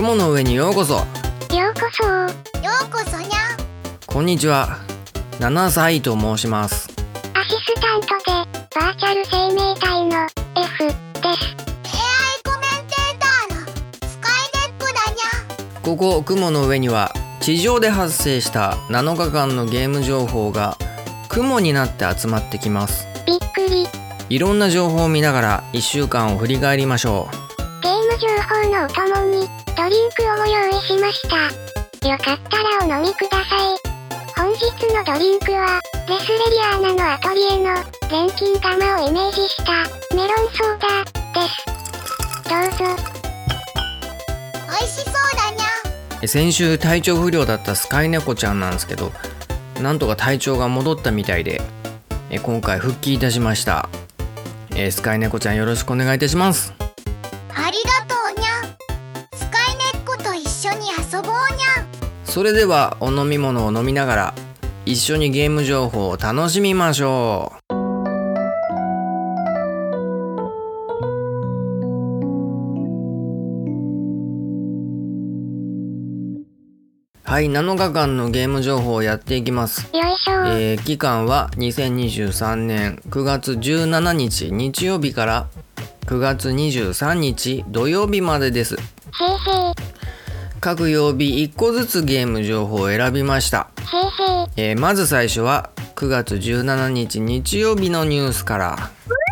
雲の上にようこそ。 ようこそにゃ。 こんにちは。7歳と申します。 アシスタントでバーチャル生命体の F です。AI コメンテーターのスカイネックだにゃ。 ここ雲の上には地上で発生した7日間のゲーム情報が雲になって集まってきます。 びっくり。 いろんな情報を見ながら1週間を振り返りましょう。 ゲーム情報のお供にドリンクをご用意しました。よかったらお飲みください。本日のドリンクはレスレリアーナのアトリエの錬金釜をイメージしたメロンソーダです。どうぞ。美味しそうだにゃ。 先週体調不良だったスカイネコちゃんなんですけど、なんとか体調が戻ったみたいで今回復帰いたしました。スカイネコちゃんよろしくお願いいたします。 ありがとうにゃ。スカイネッコと一緒に遊ぼうにゃ。 それではお飲み物を飲みながら一緒にゲーム情報を楽しみましょう。はい、7日間のゲーム情報をやっていきます。 よいしょ。 期間は2023年9月17日日曜日から9月23日土曜日までです。各曜日1個ずつゲーム情報を選びました。まず最初は9月17日日曜日のニュースから。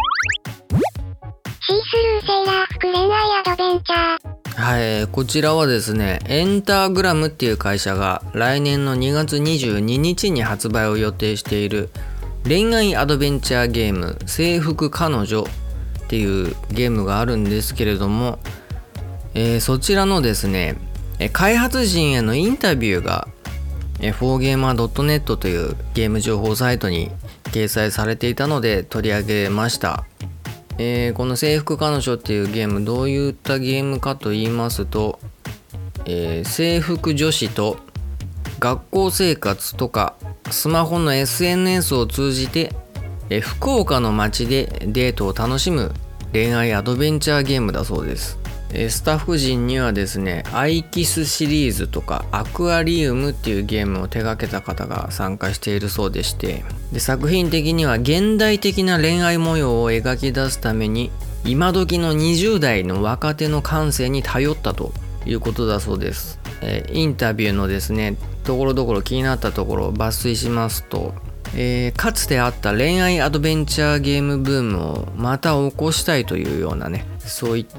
シースルーセーラー服恋愛アドベンチャー。 はい、こちらはですね、エンターグラムっていう会社が来年の2月22日に発売を予定している恋愛アドベンチャーゲーム制服彼女っていうゲームがあるんですけれども、そちらのですね、開発陣へのインタビューが4gamer.net というゲーム情報サイトに掲載されていたので取り上げました。この制服彼女っていうゲーム、どういったゲームかと言いますと、制服女子と学校生活とかスマホの SNS を通じて、福岡の街でデートを楽しむ恋愛アドベンチャーゲームだそうです。スタッフ陣にはですね、アイキスシリーズとかアクアリウムっていうゲームを手掛けた方が参加しているそうでして、で作品的には現代的な恋愛模様を描き出すために今時の20代の若手の感性に頼ったということだそうです。インタビューのですね、ところどころ気になったところを抜粋しますと、かつてあった恋愛アドベンチャーゲームブームをまた起こしたいというようなね、そういった、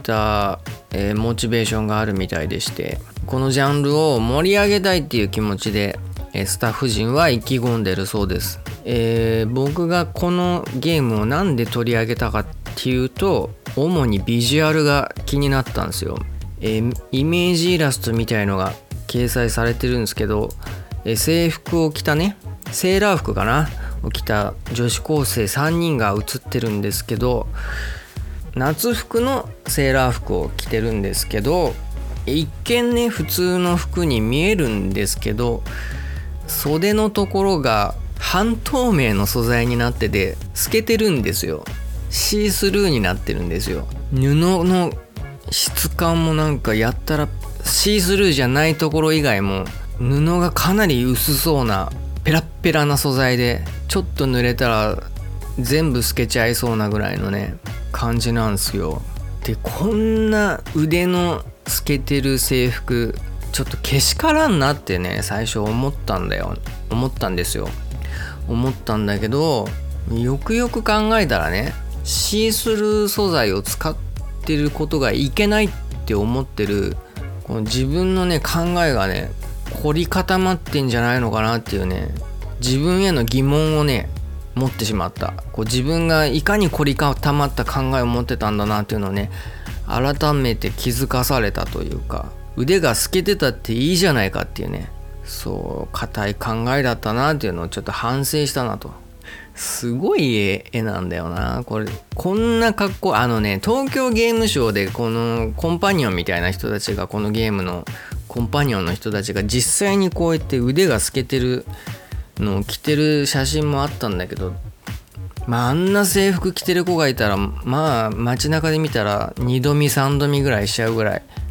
モチベーションがあるみたいでして、このジャンルを盛り上げたいっていう気持ちで、スタッフ陣は意気込んでるそうです。僕がこのゲームをなんで取り上げたかっていうと、主にビジュアルが気になったんですよ。イメージイラストみたいのが掲載されてるんですけど、制服を着たね、セーラー服かなを着た女子高生3人が写ってるんですけど、夏服のセーラー服を着てるんですけど、一見ね普通の服に見えるんですけど、袖のところが半透明の素材になってて透けてるんですよ。シースルーになってるんですよ。布の質感もなんかやったらシースルーじゃないところ以外も布がかなり薄そうなペラッペラな素材で、ちょっと濡れたら全部透けちゃいそうなぐらいのね感じなんですよ。でこんな腕の透けてる制服ちょっとけしからんなってね最初思ったんですよ。思ったんだけど、よくよく考えたらね、シースルー素材を使ってることがいけないって思ってるこの自分のね考えがね凝り固まってんじゃないのかなっていうね、自分への疑問をね持ってしまった。自分がいかに凝り固まった考えを持ってたんだなっていうのをね改めて気づかされたというか、腕が透けてたっていいじゃないかっていうね、そう固い考えだったなっていうのをちょっと反省したなと。すごい絵なんだよなこれ。こんな格好、東京ゲームショウでこのコンパニオンみたいな人たちが、このゲームのコンパニオンの人たちが実際にこうやって腕が透けてるのを着てる写真もあったんだけど、あんな制服着てる子がいたら街中で見たら2度見3度見ぐらいしちゃうぐらい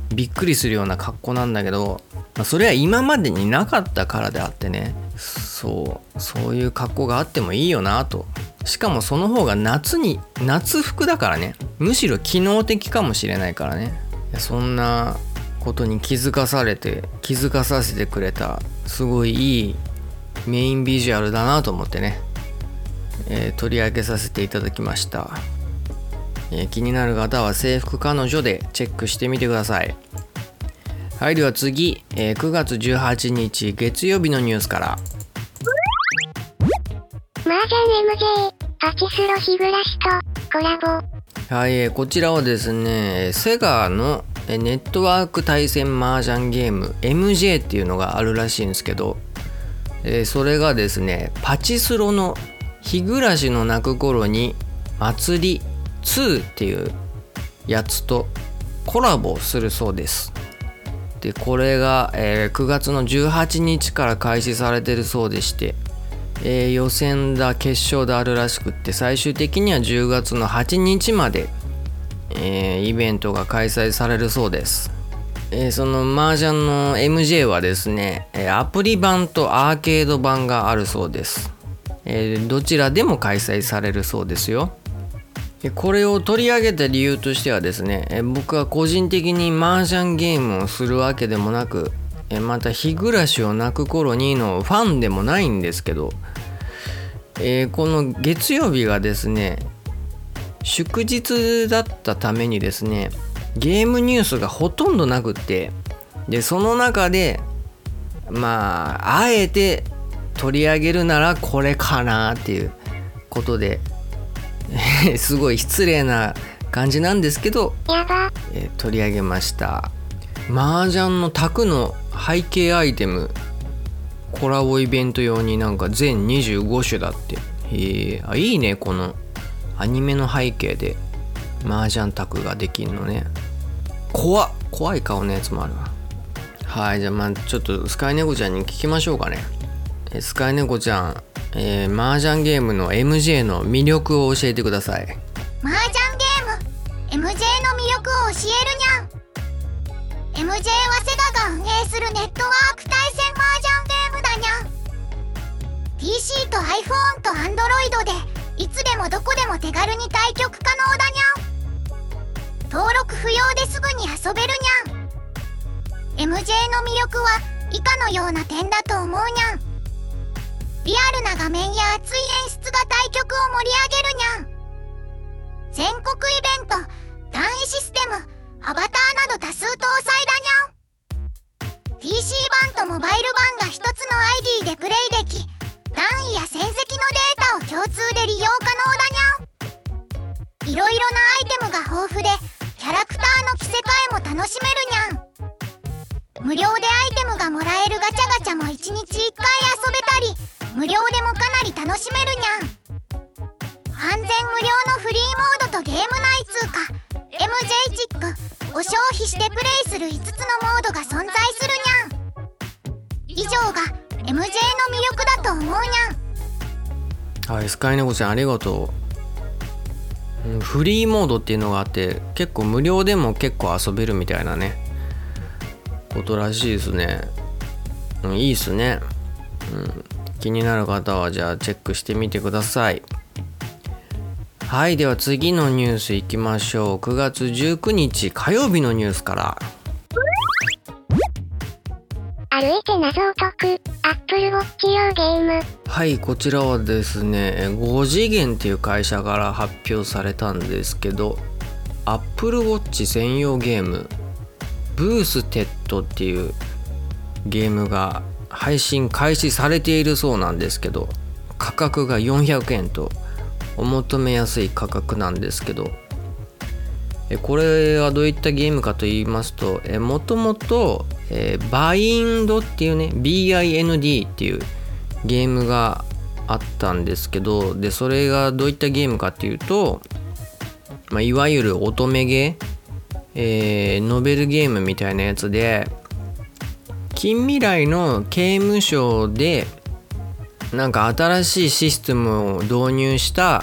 びっくりするような格好なんだけど、それは今までになかったからであってね、そういう格好があってもいいよなと。しかもその方が夏服だからね、むしろ機能的かもしれないからね。そんなことに気づかさせてくれたすごいいいメインビジュアルだなと思ってね、取り上げさせていただきました。気になる方は制服彼女でチェックしてみてください。はい、では次、9月18日月曜日のニュースから。 麻雀 MJ パチスロ日暮らしとコラボ。 はい、こちらはですね、セガのネットワーク対戦麻雀ゲーム MJ っていうのがあるらしいんですけど、それがですね、パチスロの日暮らしの泣く頃に祭り2っていうやつとコラボするそうです。でこれが、9月の18日から開始されてるそうでして、予選だ決勝だあるらしくって、最終的には10月の8日まで、イベントが開催されるそうです。その麻雀の MJ はですね、アプリ版とアーケード版があるそうです。どちらでも開催されるそうですよ。これを取り上げた理由としてはですね、僕は個人的に麻雀ゲームをするわけでもなく、また日暮らしを泣く頃にのファンでもないんですけど、この月曜日がですね祝日だったためにですね、ゲームニュースがほとんどなくって、でその中であえて取り上げるならこれかなっていうことですごい失礼な感じなんですけど、取り上げました。麻雀の卓の背景アイテムコラボイベント用に全25種だって。いいね、このアニメの背景で麻雀卓ができるのね。怖い顔のやつもあるわ。はい、じゃあちょっとスカイネコちゃんに聞きましょうかね。スカイネコちゃん、麻雀ゲームの MJ の魅力を教えてください。 麻雀ゲーム MJ の魅力を教えるにゃん。 MJ はセガが運営するネットワーク対戦麻雀ゲームだにゃん。 PC と iPhone と Android でいつでもどこでも手軽に対局可能だにゃん。登録不要ですぐに遊べるにゃん。 MJ の魅力は以下のような点だと思うにゃん。リアルな画面や熱い演出が対局を盛り上げるにゃん。全国イベント、単位システム、アバターなど多数搭載だにゃん。 PC 版とモバイル版が一つの ID でプレイでき、単位や戦績のデータを共通で利用可能だにゃん。いろいろなアイテムが豊富で、キャラクターの着せ替えも楽しめるにゃん。無料でアイテムがもらえるガチャガチャも1日1回遊べたり、無料でもかなり楽しめるにゃん。完全無料のフリーモードとゲーム内通貨 MJ チックを消費してプレイする5つのモードが存在するにゃん。以上が MJ の魅力だと思うにゃん。 はい、スカイネコちゃんありがとう。フリーモードっていうのがあって、結構無料でも結構遊べるみたいなねことらしいですね。いいっすね。気になる方はじゃあチェックしてみてください。はい、では次のニュースいきましょう。9月19日火曜日のニュースから。 歩いて謎を解く Apple Watch 用ゲーム。 はい、こちらはですね5次元っていう会社から発表されたんですけど、 Apple Watch 専用ゲームブーステッドっていうゲームが配信開始されているそうなんですけど、価格が400円とお求めやすい価格なんですけど、これはどういったゲームかと言いますと、もともとバインドっていうね BIND っていうゲームがあったんですけど、でそれがどういったゲームかっていうと、いわゆる乙女ゲー、ノベルゲームみたいなやつで、近未来の刑務所で新しいシステムを導入した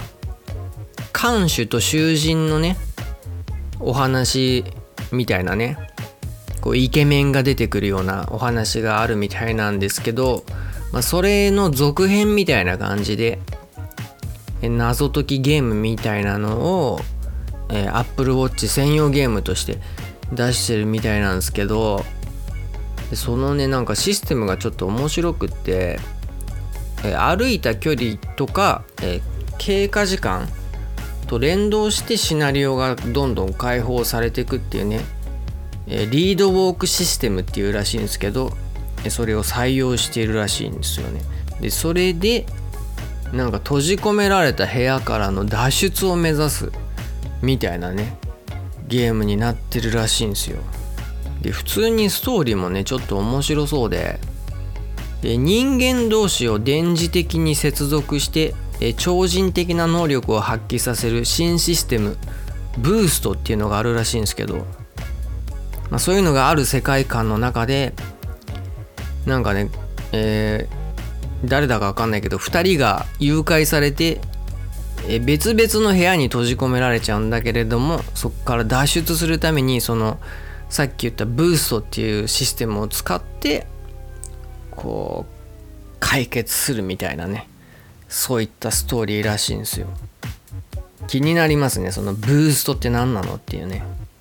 看守と囚人のねお話みたいなねこうイケメンが出てくるようなお話があるみたいなんですけど、それの続編みたいな感じで謎解きゲームみたいなのをApple Watch 専用ゲームとして出してるみたいなんですけど、そのねなんかシステムがちょっと面白くって、歩いた距離とか、経過時間と連動してシナリオがどんどん解放されていくっていうね、リードウォークシステムっていうらしいんですけど、それを採用しているらしいんですよね。でそれでなんか閉じ込められた部屋からの脱出を目指すみたいなねゲームになってるらしいんですよ。で普通にストーリーもねちょっと面白そうで、人間同士を電磁的に接続して超人的な能力を発揮させる新システムブーストっていうのがあるらしいんですけど、そういうのがある世界観の中でなんかね、誰だか分かんないけど2人が誘拐されて別々の部屋に閉じ込められちゃうんだけれども、そこから脱出するためにそのさっき言ったブーストっていうシステムを使ってこう解決するみたいなね、そういったストーリーらしいんですよ。気になりますね、そのブーストって何なのっていうね。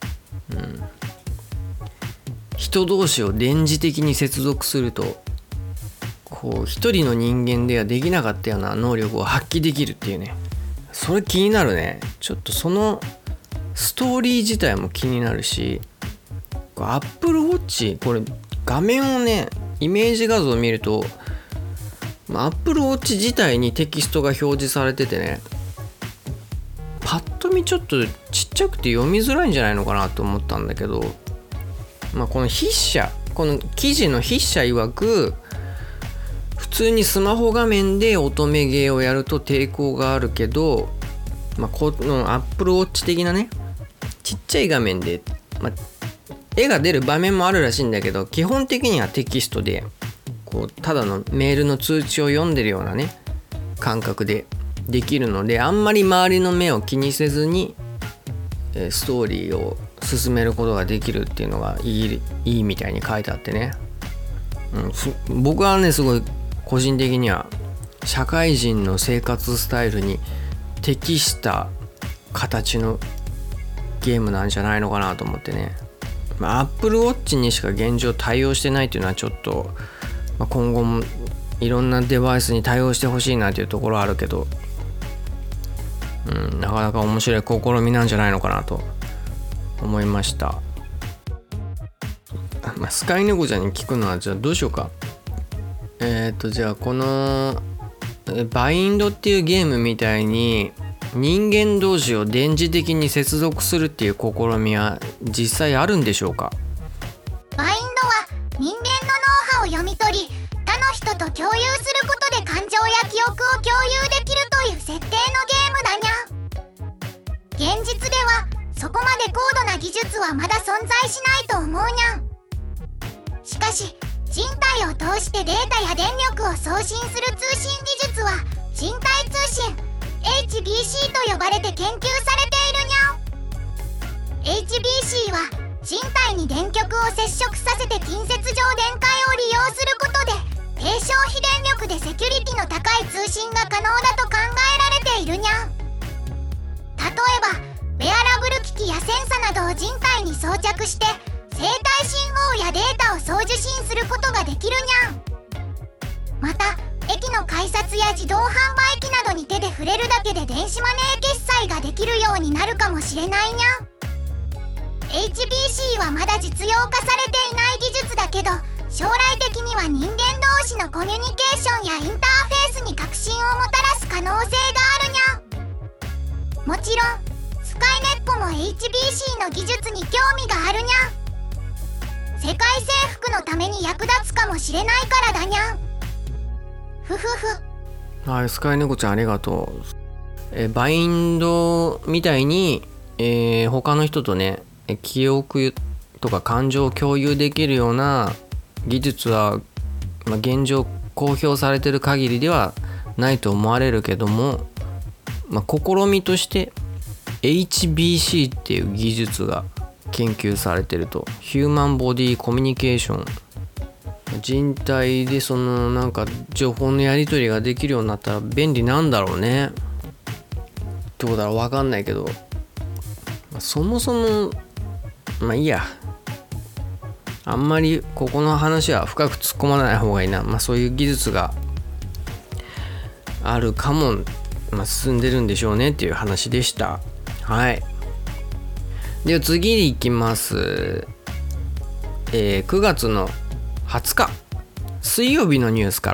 人同士を電磁的に接続するとこう一人の人間ではできなかったような能力を発揮できるっていうね、それ気になるね。ちょっとそのストーリー自体も気になるし、Apple Watch これ画面をねイメージ画像を見るとApple Watch 自体にテキストが表示されててね、パッと見ちょっとちっちゃくて読みづらいんじゃないのかなと思ったんだけど、この筆者、この記事の筆者曰く普通にスマホ画面で乙女ゲーをやると抵抗があるけど、この Apple Watch 的なねちっちゃい画面で、絵が出る場面もあるらしいんだけど、基本的にはテキストでこうただのメールの通知を読んでるようなね感覚でできるので、あんまり周りの目を気にせずにストーリーを進めることができるっていうのがいいみたいに書いてあってね、僕はねすごい個人的には社会人の生活スタイルに適した形のゲームなんじゃないのかなと思ってね。Apple Watch にしか現状対応してないっていうのはちょっと、今後もいろんなデバイスに対応してほしいなっていうところはあるけど、なかなか面白い試みなんじゃないのかなと思いました。スカイネコちゃんに聞くのはじゃあどうしようか。じゃあこのバインドっていうゲームみたいに人間同士を電磁的に接続するっていう試みは実際あるんでしょうか。 バインドは人間の脳波を読み取り他の人と共有することで感情や記憶を共有できるという設定のゲームだにゃ。現実ではそこまで高度な技術はまだ存在しないと思うにゃ。しかし人体を通してデータや電力を送信する通信技術は人体通信 HBC と呼ばれて研究されているにゃ。 HBC は人体に電極を接触させて近接上電解を利用することで低消費電力でセキュリティの高い通信が可能だと考えられているにゃ。例えばウェアラブル機器やセンサなどを人体に装着して生体信号やデータを送受信することができるにゃ。また駅の改札や自動販売機などに手で触れるだけで電子マネー決済ができるようになるかもしれないにゃ。 HBC はまだ実用化されていない技術だけど将来的には人間同士のコミュニケーションやインターフェースに革新をもたらす可能性があるにゃ。もちろんスカイネッコも HBC の技術に興味があるにゃ。世界征服のために役立つかもしれないからだにゃ。ふふふ。 はい、スカイネコちゃんありがとう。バインドみたいに、他の人とね記憶とか感情を共有できるような技術は、現状公表されてる限りではないと思われるけども、試みとして HBC っていう技術が研究されてると。ヒューマンボディコミュニケーション、人体でそのなんか情報のやり取りができるようになったら便利なんだろうね。どうだろう、分かんないけど、そもそもまあいいや、あんまりここの話は深く突っ込まない方がいいな。そういう技術があるかも、進んでるんでしょうねっていう話でした。はい。では次に行きます。9月の20日水曜日のニュースから。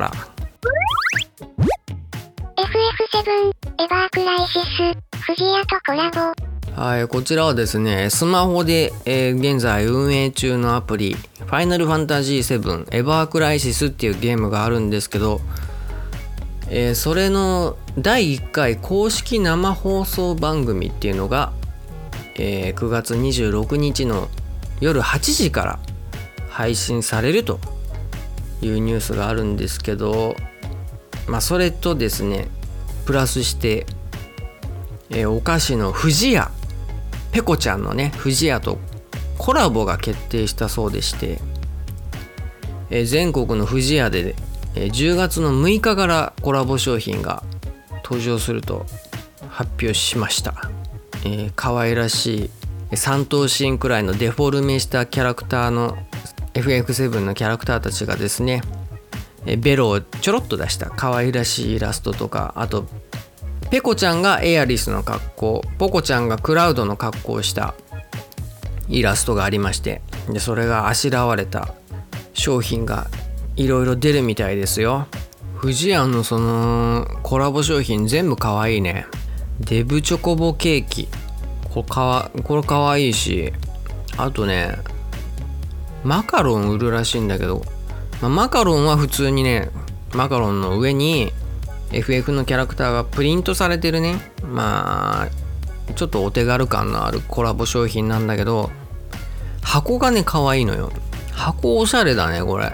FF7 エバークライシス不二家とコラボ。 はい、こちらはですね、スマホで、現在運営中のアプリファイナルファンタジー7エバークライシスっていうゲームがあるんですけど、それの第1回公式生放送番組っていうのが、9月26日の夜8時から配信されるというニュースがあるんですけど、それとですねプラスして、お菓子の不二家ペコちゃんのね不二家とコラボが決定したそうでして、全国の不二家で、10月の6日からコラボ商品が登場すると発表しました。可愛らしい3頭身くらいのデフォルメしたキャラクターの FF7 のキャラクターたちがですね、ベロをちょろっと出した可愛らしいイラストとか、あとペコちゃんがエアリスの格好、ポコちゃんがクラウドの格好をしたイラストがありまして、でそれがあしらわれた商品がいろいろ出るみたいですよ。不二家のそのコラボ商品全部かわいいね。デブチョコボケーキ、これかわいいし、あとねマカロン売るらしいんだけど、マカロンは普通にね、マカロンの上に FF のキャラクターがプリントされてるね、ちょっとお手軽感のあるコラボ商品なんだけど、箱がね可愛いのよ。箱おしゃれだねこれ。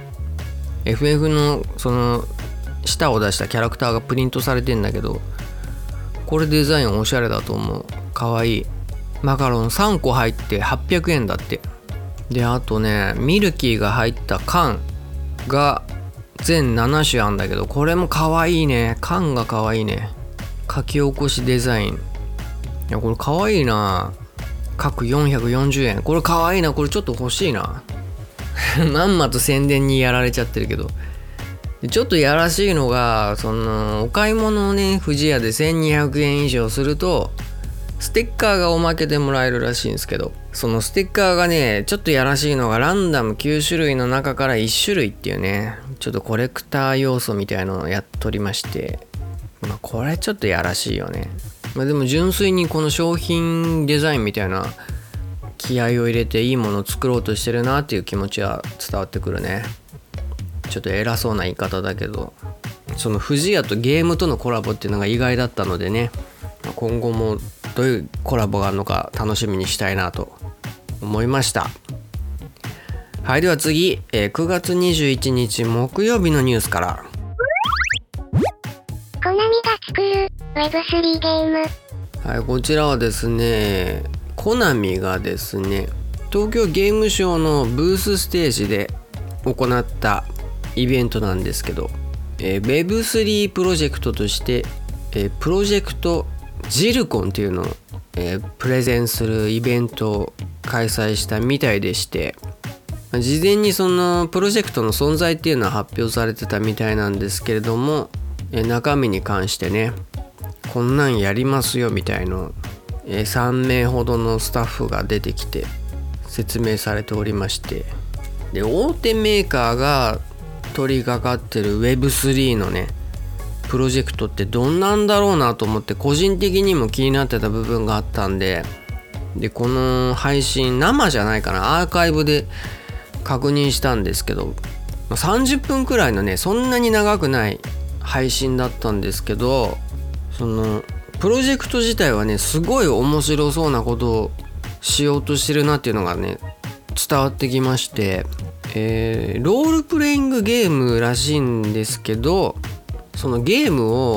FF のその舌を出したキャラクターがプリントされてんだけど、これデザインおしゃれだと思う。かわいい。マカロン3個入って800円だって。であとねミルキーが入った缶が全7種あんだけど、これもかわいいね。缶がかわいいね。書き起こしデザイン、いやこれかわいいな。各440円、これかわいいな。これちょっと欲しいなまんまと宣伝にやられちゃってるけど、ちょっとやらしいのが、そのお買い物をね不二家で1200円以上するとステッカーがおまけでもらえるらしいんですけど、そのステッカーがねちょっとやらしいのが、ランダム9種類の中から1種類っていうね、ちょっとコレクター要素みたいのをやっとりまして、これちょっとやらしいよね。でも純粋にこの商品デザインみたいな気合を入れていいものを作ろうとしてるなっていう気持ちは伝わってくるね。ちょっと偉そうな言い方だけど、その不二家とゲームとのコラボっていうのが意外だったのでね、今後もどういうコラボがあるのか楽しみにしたいなと思いました。はい、では次、9月21日木曜日のニュースから。 コナミが作る Web3 ゲーム。 はい、こちらはですね、コナミがですね東京ゲームショウのブースステージで行ったイベントなんですけど、Web3 プロジェクトとして、プロジェクトジルコンっていうのを、プレゼンするイベントを開催したみたいでして、事前にそのプロジェクトの存在っていうのは発表されてたみたいなんですけれども、中身に関してねこんなんやりますよみたいの3名ほどのスタッフが出てきて説明されておりまして、で大手メーカーが取り掛かってる Web3 のねプロジェクトってどんなんだろうなと思って、個人的にも気になってた部分があったんで、この配信生じゃないかな、アーカイブで確認したんですけど、30分くらいのねそんなに長くない配信だったんですけど、そのプロジェクト自体はねすごい面白そうなことをしようとしてるなっていうのがね伝わってきまして、ロールプレイングゲームらしいんですけど、そのゲームをプ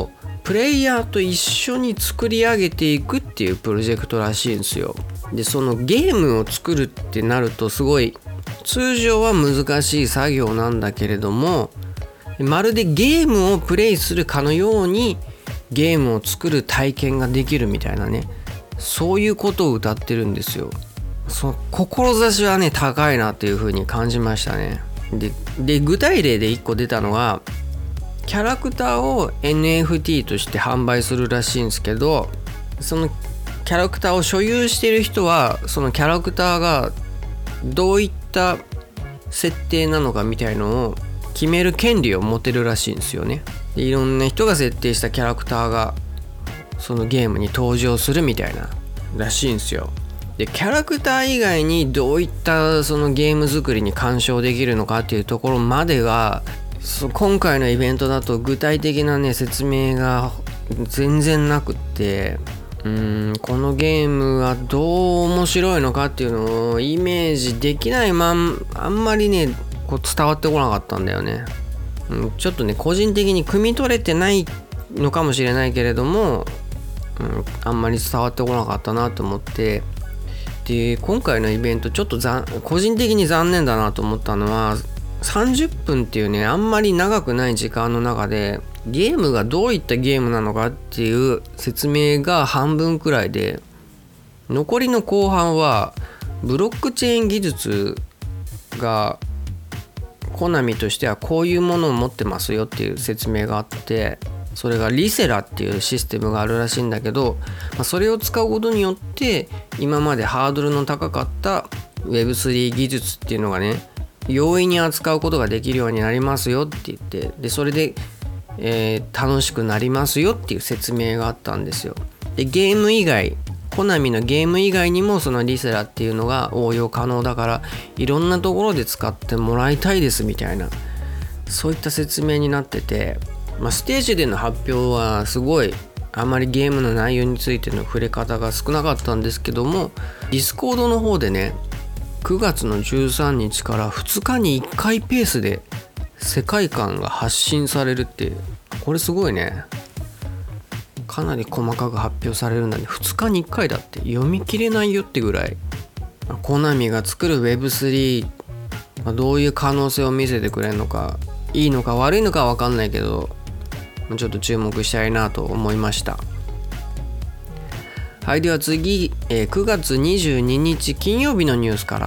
プレイヤーと一緒に作り上げていくっていうプロジェクトらしいんですよ。でそのゲームを作るってなるとすごい通常は難しい作業なんだけれども、まるでゲームをプレイするかのようにゲームを作る体験ができるみたいなね、そういうことを歌ってるんですよ。志はね高いなっていう風に感じましたね。で具体例で1個出たのが、キャラクターを NFT として販売するらしいんですけど、そのキャラクターを所有している人はそのキャラクターがどういった設定なのかみたいのを決める権利を持てるらしいんですよね。でいろんな人が設定したキャラクターがそのゲームに登場するみたいならしいんですよ。でキャラクター以外にどういったそのゲーム作りに干渉できるのかっていうところまでが今回のイベントだと具体的なね説明が全然なくって、このゲームはどう面白いのかっていうのをイメージできないあんまりねこう伝わってこなかったんだよね。ちょっとね個人的に汲み取れてないのかもしれないけれども、あんまり伝わってこなかったなと思って、で今回のイベントちょっと個人的に残念だなと思ったのは、30分っていうねあんまり長くない時間の中でゲームがどういったゲームなのかっていう説明が半分くらいで、残りの後半はブロックチェーン技術がコナミとしてはこういうものを持ってますよっていう説明があって、それがリセラっていうシステムがあるらしいんだけど、それを使うことによって今までハードルの高かった Web3 技術っていうのがね容易に扱うことができるようになりますよって言って、でそれで、楽しくなりますよっていう説明があったんですよ。でゲーム以外、コナミのゲーム以外にもそのリセラっていうのが応用可能だからいろんなところで使ってもらいたいですみたいな、そういった説明になってて、ステージでの発表はすごいあまりゲームの内容についての触れ方が少なかったんですけども、ディスコードの方でね9月の13日から2日に1回ペースで世界観が発信されるって、これすごいね。かなり細かく発表されるんだね。2日に1回だって読み切れないよってぐらい、コナミが作る Web3 どういう可能性を見せてくれるのか、いいのか悪いのか分かんないけどちょっと注目したいなと思いました。はい、では次、9月22日金曜日のニュースから。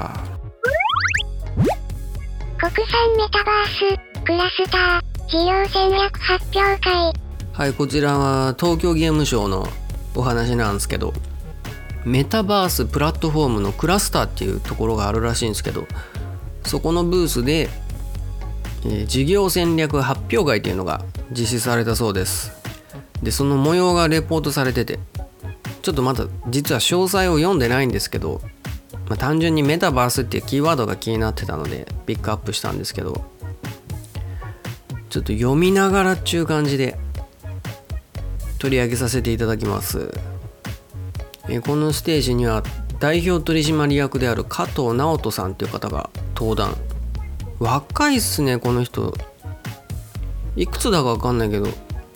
国産メタバースクラスター事業戦略発表会。 はい、こちらは東京ゲームショウのお話なんですけど、メタバースプラットフォームのクラスターっていうところがあるらしいんですけど、そこのブースで、事業戦略発表会っていうのが実施されたそうです。でその模様がレポートされてて、ちょっとまだ実は詳細を読んでないんですけど、単純にメタバースっていうキーワードが気になってたのでピックアップしたんですけど、ちょっと読みながらっていう感じで取り上げさせていただきます。このステージには代表取締役である加藤直人さんっていう方が登壇。若いっすねこの人。いくつだか分かんないけど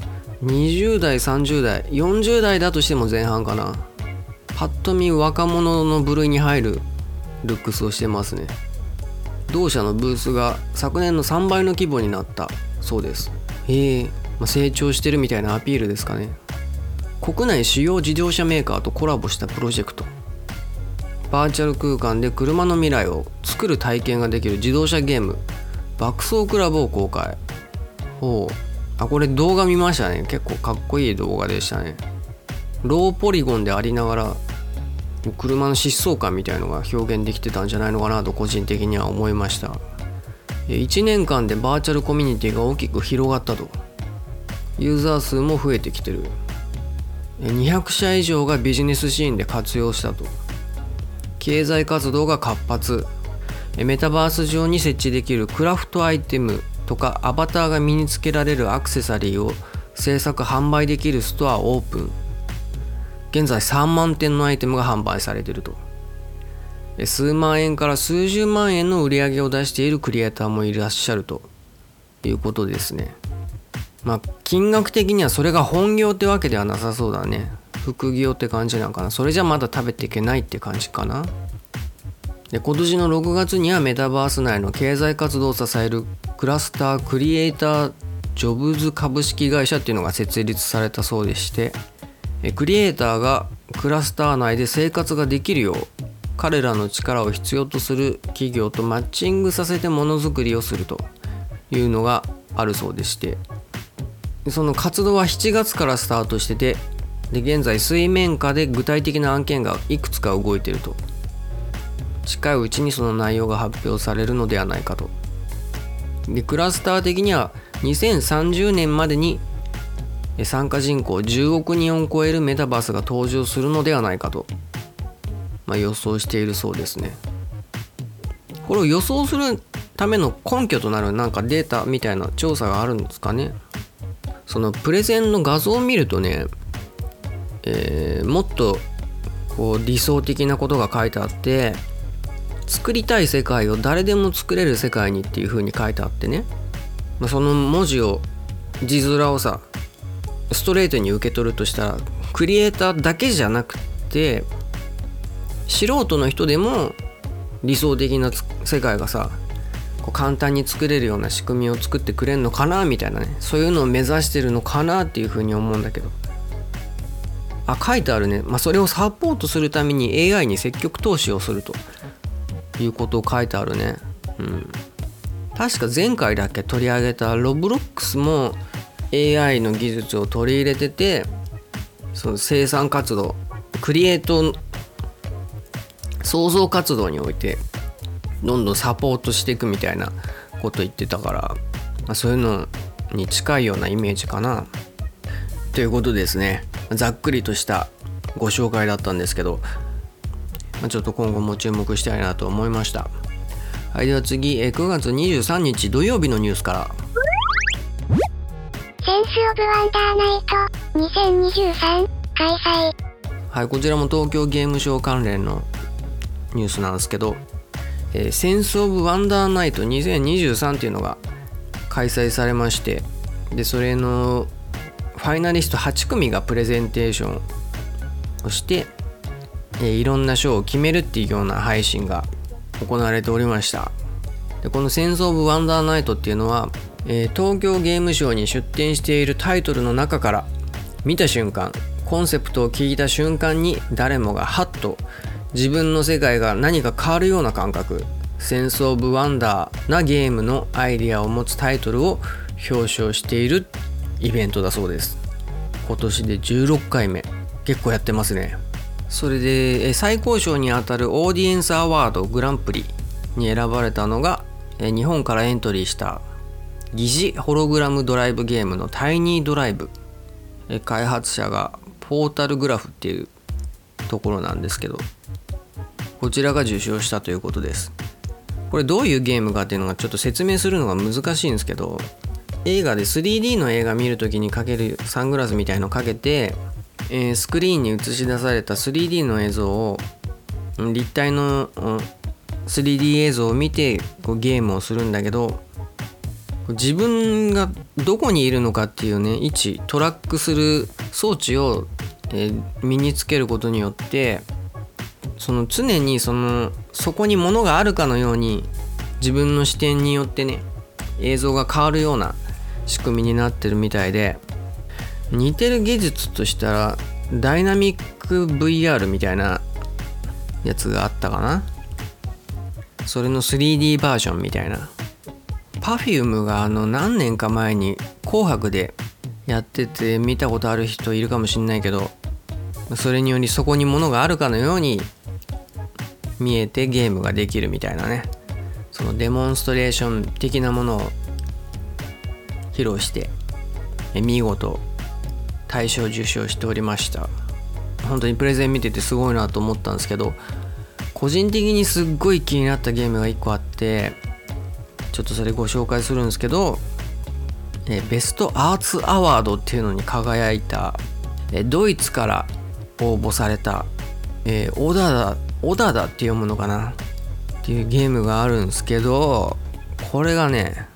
20代30代40代だとしても前半かな。パッと見若者の部類に入るルックスをしてますね。同社のブースが昨年の3倍の規模になったそうです。成長してるみたいなアピールですかね。国内主要自動車メーカーとコラボしたプロジェクト、バーチャル空間で車の未来を作る体験ができる自動車ゲーム爆走クラブを公開。これ動画見ましたね。結構かっこいい動画でしたね。ローポリゴンでありながら車の疾走感みたいのが表現できてたんじゃないのかなと個人的には思いました。1年間でバーチャルコミュニティが大きく広がったと。ユーザー数も増えてきてる。200社以上がビジネスシーンで活用したと。経済活動が活発。メタバース上に設置できるクラフトアイテムとかアバターが身につけられるアクセサリーを制作販売できるストアオープン。現在3万点のアイテムが販売されていると。数万円から数十万円の売り上げを出しているクリエイターもいらっしゃるということですね。 金額的にはそれが本業ってわけではなさそうだね。副業って感じなんかな。それじゃまだ食べていけないって感じかな。で、今年の6月にはメタバース内の経済活動を支えるクラスタークリエイタージョブズ株式会社っていうのが設立されたそうでして、クリエイターがクラスター内で生活ができるよう彼らの力を必要とする企業とマッチングさせてものづくりをするというのがあるそうでして、その活動は7月からスタートしてて、で現在水面下で具体的な案件がいくつか動いていると。近いうちにその内容が発表されるのではないかと。でクラスター的には2030年までに参加人口10億人を超えるメタバースが登場するのではないかと、予想しているそうですね。これを予想するための根拠となるなんかデータみたいな調査があるんですかね。そのプレゼンの画像を見るとね、もっとこう理想的なことが書いてあって、作りたい世界を誰でも作れる世界にっていう風に書いてあってね、その文字を字面をさストレートに受け取るとしたら、クリエイターだけじゃなくて素人の人でも理想的な世界がさこう簡単に作れるような仕組みを作ってくれるのかなみたいなね、そういうのを目指してるのかなっていう風に思うんだけど、書いてあるね。それをサポートするために AI に積極投資をするということを書いてあるね。確か前回だっけ取り上げたロブロックスも AI の技術を取り入れてて、その生産活動クリエイト創造活動においてどんどんサポートしていくみたいなこと言ってたから、そういうのに近いようなイメージかなということですね。ざっくりとしたご紹介だったんですけど、ちょっと今後も注目したいなと思いました。はい、では次、9月23日土曜日のニュースから。 センスオブワンダーナイト2023開催。 はい、こちらも東京ゲームショウ関連のニュースなんですけど、センスオブワンダーナイト2023っていうのが開催されまして、でそれのファイナリスト8組がプレゼンテーションをして、いろんな賞を決めるっていうような配信が行われておりました。でこのセンスオブワンダーナイトっていうのは、東京ゲームショウに出展しているタイトルの中から見た瞬間、コンセプトを聞いた瞬間に誰もがハッと自分の世界が何か変わるような感覚、センスオブワンダーなゲームのアイディアを持つタイトルを表彰しているイベントだそうです。今年で16回目、結構やってますね。それで最高賞にあたるオーディエンスアワードグランプリに選ばれたのが、日本からエントリーした疑似ホログラムドライブゲームのタイニードライブ、開発者がポータルグラフっていうところなんですけど、こちらが受賞したということです。これどういうゲームかっていうのがちょっと説明するのが難しいんですけど、映画で 3D の映画見るときにかけるサングラスみたいのをかけて、スクリーンに映し出された 3D の映像を立体の 3D 映像を見てゲームをするんだけど、自分がどこにいるのかっていうね、位置トラックする装置を身につけることによって、その常にそこに物があるかのように自分の視点によってね映像が変わるような仕組みになってるみたいで、似てる技術としたらダイナミック VR みたいなやつがあったかな。それの 3D バージョンみたいな。Perfume が何年か前に紅白でやってて見たことある人いるかもしんないけど、それによりそこに物があるかのように見えてゲームができるみたいなね、そのデモンストレーション的なものを披露して見事大賞受賞しておりました。本当にプレゼン見ててすごいなと思ったんですけど、個人的にすっごい気になったゲームが1個あって、ちょっとそれご紹介するんですけど、ベストアーツアワードっていうのに輝いたドイツから応募されたオダダって読むのかなっていうゲームがあるんですけど、これがね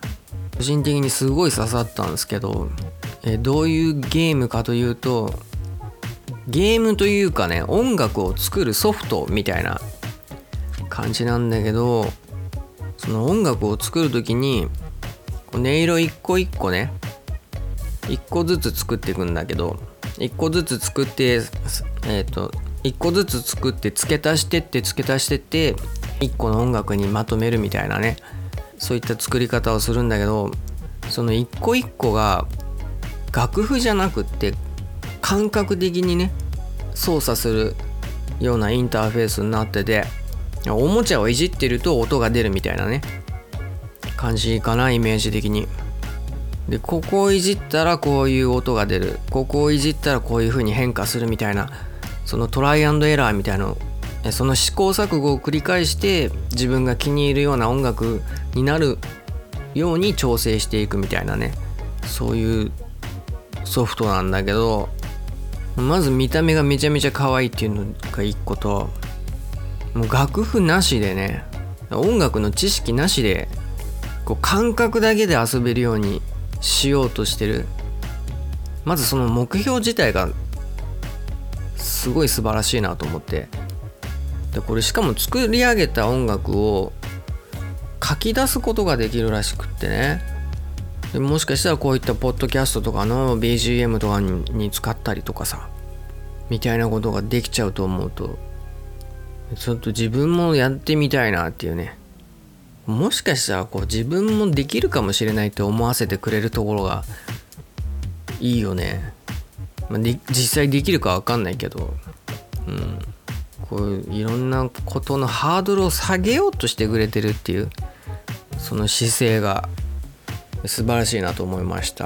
個人的にすごい刺さったんですけど、どういうゲームかというと、ゲームというかね、音楽を作るソフトみたいな感じなんだけど、その音楽を作るときに音色一個一個ね、一個ずつ作っていくんだけど、一個ずつ作って一個ずつ作って付け足してって一個の音楽にまとめるみたいなね、そういった作り方をするんだけど、その一個一個が楽譜じゃなくって感覚的にね操作するようなインターフェースになってて、おもちゃをいじってると音が出るみたいなね感じかな、イメージ的に。でここをいじったらこういう音が出る、ここをいじったらこういう風に変化するみたいな、そのトライアンドエラーみたいなの、その試行錯誤を繰り返して自分が気に入るような音楽になるように調整していくみたいなね、そういうソフトなんだけど、まず見た目がめちゃめちゃ可愛いっていうのが一個と、もう楽譜なしでね、音楽の知識なしでこう感覚だけで遊べるようにしようとしてる。まずその目標自体がすごい素晴らしいなと思って、でこれしかも作り上げた音楽を書き出すことができるらしくってね、でもしかしたらこういったポッドキャストとかの BGM とかに使ったりとかさみたいなことができちゃうと思うと、ちょっと自分もやってみたいなっていうね、もしかしたらこう自分もできるかもしれないって思わせてくれるところがいいよね。実際できるか分かんないけど、こういういろんなことのハードルを下げようとしてくれてるっていうその姿勢が素晴らしいなと思いました。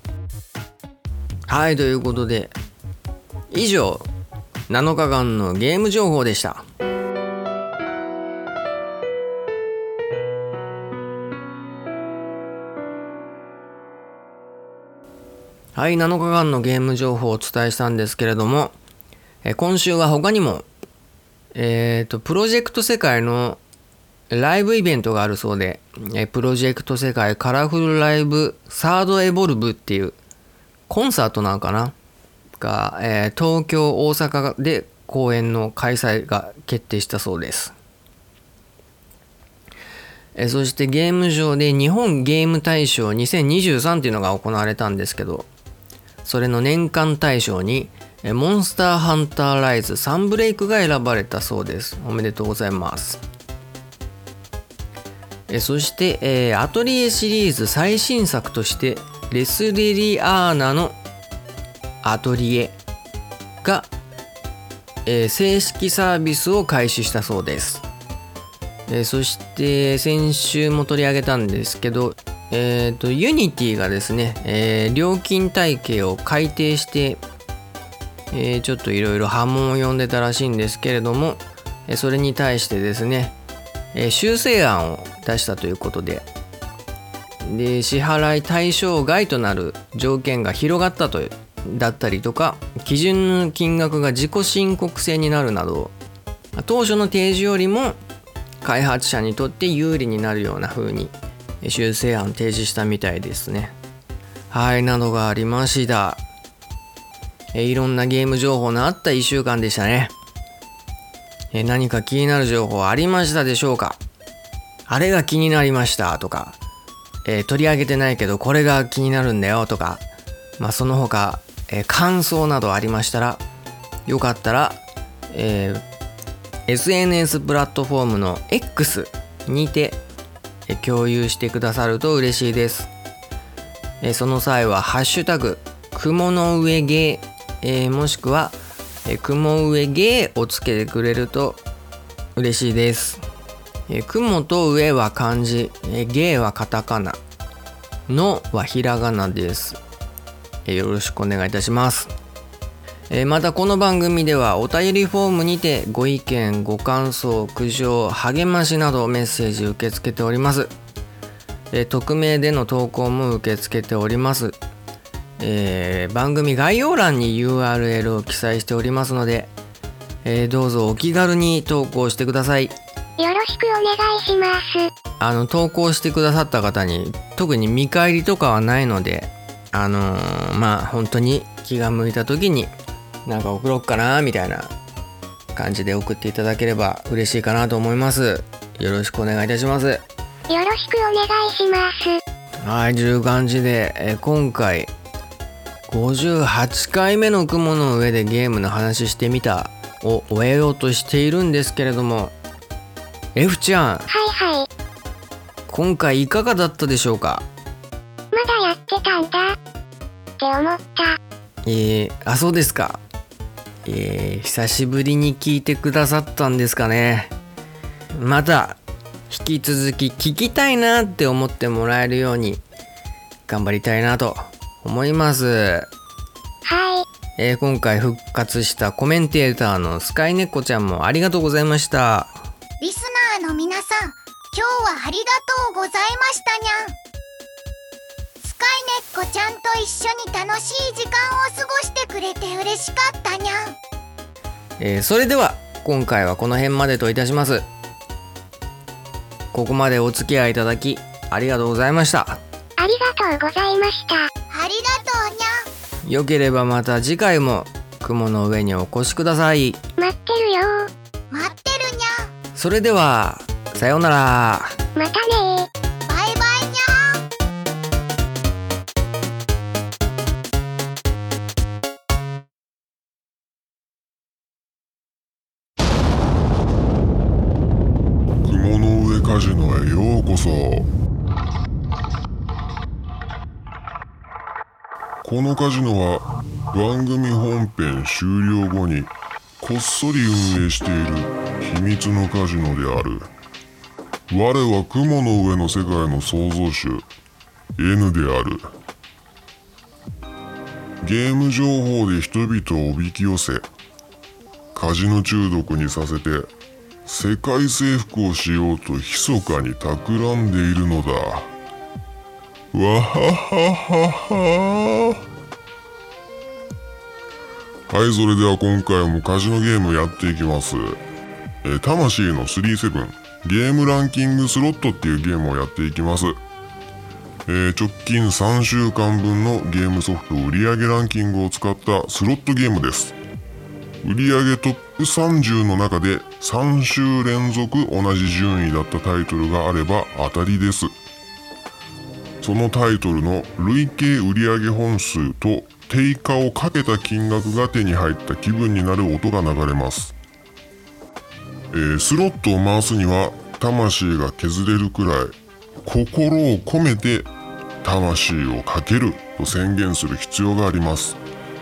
はい、ということで以上7日間のゲーム情報でした。はい、7日間のゲーム情報をお伝えしたんですけれども、今週は他にも、プロジェクト世界のライブイベントがあるそうで、プロジェクト世界カラフルライブサードエボルブっていうコンサートなのかなが、東京大阪で公演の開催が決定したそうです。そしてゲーム上で日本ゲーム大賞2023っていうのが行われたんですけど、それの年間大賞にモンスターハンターライズサンブレイクが選ばれたそうです。おめでとうございます。そして、アトリエシリーズ最新作としてレスレリアーナのアトリエが、正式サービスを開始したそうです。そして先週も取り上げたんですけど、ユニティがですね、料金体系を改定して、ちょっといろいろ波紋を呼んでたらしいんですけれども、それに対してですね、修正案を出したということで、支払い対象外となる条件が広がっただったりとか、基準の金額が自己申告制になるなど、当初の提示よりも開発者にとって有利になるような風に修正案提示したみたいですね。はい、などがありました。いろんなゲーム情報のあった1週間でしたね。何か気になる情報ありましたでしょうか？あれが気になりましたとか、取り上げてないけどこれが気になるんだよとか、その他、感想などありましたら、よかったら、SNS プラットフォームの X にて共有してくださると嬉しいです。その際はハッシュタグ雲の上ゲー、もしくは雲上ゲーをつけてくれると嬉しいです。雲と上は漢字、ゲーはカタカナ、のはひらがなです。よろしくお願いいたします。またこの番組ではお便りフォームにてご意見ご感想苦情励ましなどメッセージ受け付けております。匿名での投稿も受け付けております。番組概要欄に URL を記載しておりますので、どうぞお気軽に投稿してください。 よろしくお願いします。 投稿してくださった方に特に見返りとかはないので、本当に気が向いた時になんか送ろうかなみたいな感じで送っていただければ嬉しいかなと思います。よろしくお願いいたします。よろしくお願いします。 はい、という感じで、今回58回目の雲の上でゲームの話してみたを終えようとしているんですけれども、 F ちゃん、 はい、 今回いかがだったでしょうか？ まだやってたんだって思った。 そうですか。久しぶりに聞いてくださったんですかね。また引き続き聞きたいなって思ってもらえるように頑張りたいなと思います。 はい。 今回復活したコメンテーターのスカイネッコちゃんもありがとうございました。 リスナーの皆さん、今日はありがとうございましたにゃん。スカイネッコちゃんと一緒に楽しい時間を過ごしてくれて嬉しかったにゃん。 それでは今回はこの辺までといたします。ここまでお付き合いいただきありがとうございました。 ありがとうございました。 ありがとうにゃん。 よければまた次回も雲の上にお越しください。 待ってるよ。 待ってるにゃん。 それではさようなら。 またね。 バイバイにゃん。 雲の上カジノへようこそ。このカジノは番組本編終了後にこっそり運営している秘密のカジノである。我は雲の上の世界の創造主 N である。ゲーム情報で人々をおびき寄せ、カジノ中毒にさせて世界征服をしようと密かに企んでいるのだ。わはははは。はい、それでは今回もカジノゲームをやっていきます。魂の37ゲームランキングスロットっていうゲームをやっていきます。直近3週間分のゲームソフト売上ランキングを使ったスロットゲームです。売上トップ30の中で3週連続同じ順位だったタイトルがあれば当たりです。そのタイトルの累計売上本数と定価をかけた金額が手に入った気分になる音が流れます。スロットを回すには魂が削れるくらい心を込めて魂をかけると宣言する必要があります。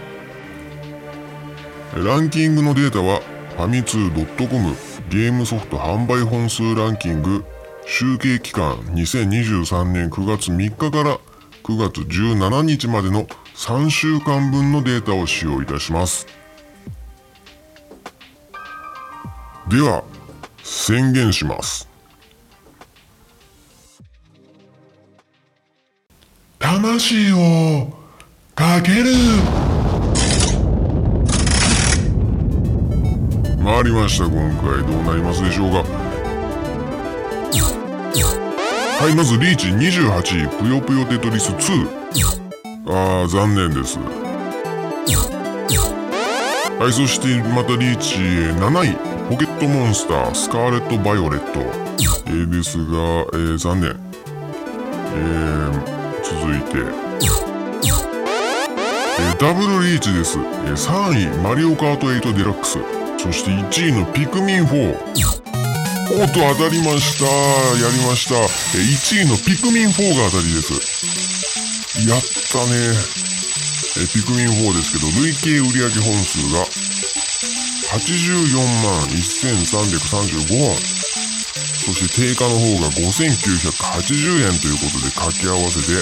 ランキングのデータはファミツー .com ゲームソフト販売本数ランキング集計期間2023年9月3日から9月17日までの3週間分のデータを使用いたします。では宣言します。魂をかける。回りました。今回どうなりますでしょうか。はい、まずリーチ28位ぷよぷよテトリス2。残念です。はい、そしてまたリーチ7位ポケットモンスタースカーレットバイオレット、ですが、残念。続いて、ダブルリーチです。3位マリオカート8デラックス、そして1位のピクミン4。おっと当たりました。やりました。1位のピクミン4が当たりです。やったね。ピクミン4ですけど累計売上本数が84万1335本、そして定価の方が5980円ということで掛け合わせて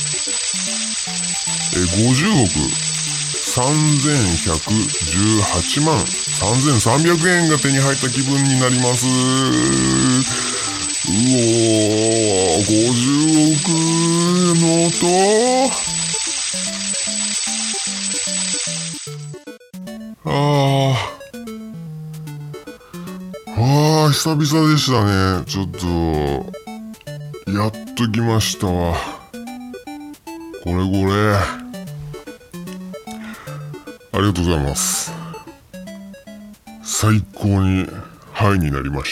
50億3118万3300円が手に入った気分になります。うおー、50億の音。久々でしたね。ちょっとやっときましたわ。これありがとうございます。最高にハイになりました。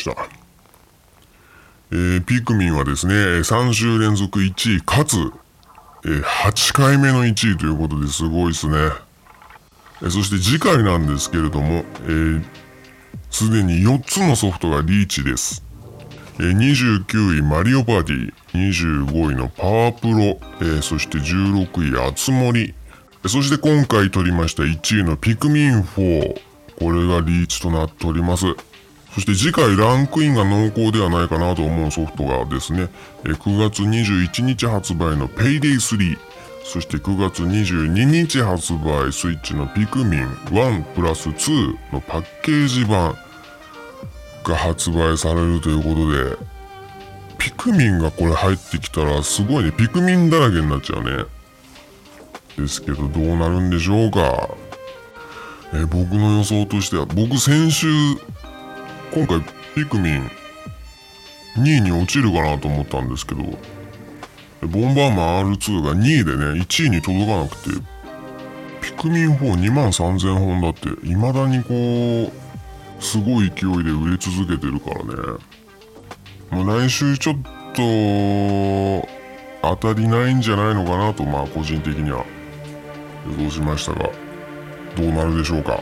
ピクミンはですね、3週連続1位かつ、8回目の1位ということですごいですね。そして次回なんですけれども、すでに4つのソフトがリーチです。29位マリオパーティー、25位のパワープロ、そして16位あつ森、そして今回取りました1位のピクミン4、これがリーチとなっております。そして次回ランクインが濃厚ではないかなと思うソフトがですね、9月21日発売のペイデイ3、そして9月22日発売スイッチのピクミン1プラス2のパッケージ版が発売されるということで、ピクミンがこれ入ってきたらすごいね、ピクミンだらけになっちゃうね。ですけどどうなるんでしょうか。僕の予想としては、僕先週今回ピクミン2位に落ちるかなと思ったんですけど、ボンバーマン R2 が2位でね1位に届かなくて、ピクミン4 23,000本だって未だにこうすごい勢いで売れ続けてるからね。もう来週ちょっと当たりないんじゃないのかなと個人的には予想しましたが、どうなるでしょうか。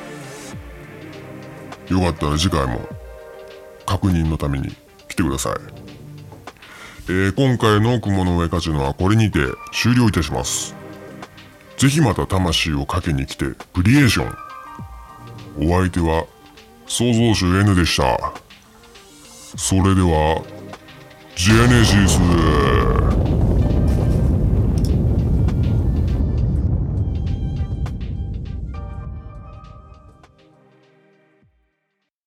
よかったら次回も確認のために来てください。今回の雲の上カジノはこれにて終了いたします。ぜひまた魂をかけに来てクリエーション。お相手は創造主 N でした。それではジェネシス。